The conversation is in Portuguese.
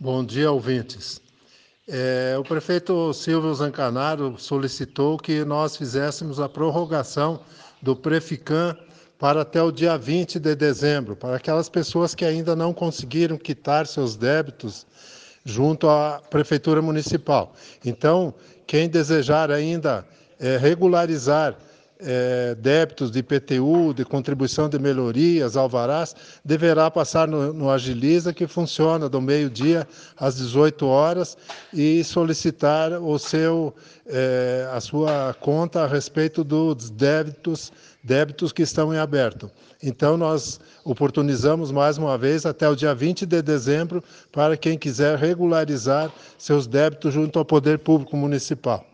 Bom dia, ouvintes. O prefeito Silvio Zancanaro solicitou que nós fizéssemos a prorrogação do Preficam para até o dia 20 de dezembro, para aquelas pessoas que ainda não conseguiram quitar seus débitos junto à Prefeitura Municipal. Então, quem desejar ainda regularizar débitos de IPTU, de contribuição de melhorias, alvarás, deverá passar no Agiliza, que funciona do meio-dia às 18 horas, e solicitar a sua conta a respeito dos débitos que estão em aberto. Então, nós oportunizamos mais uma vez até o dia 20 de dezembro para quem quiser regularizar seus débitos junto ao Poder Público Municipal.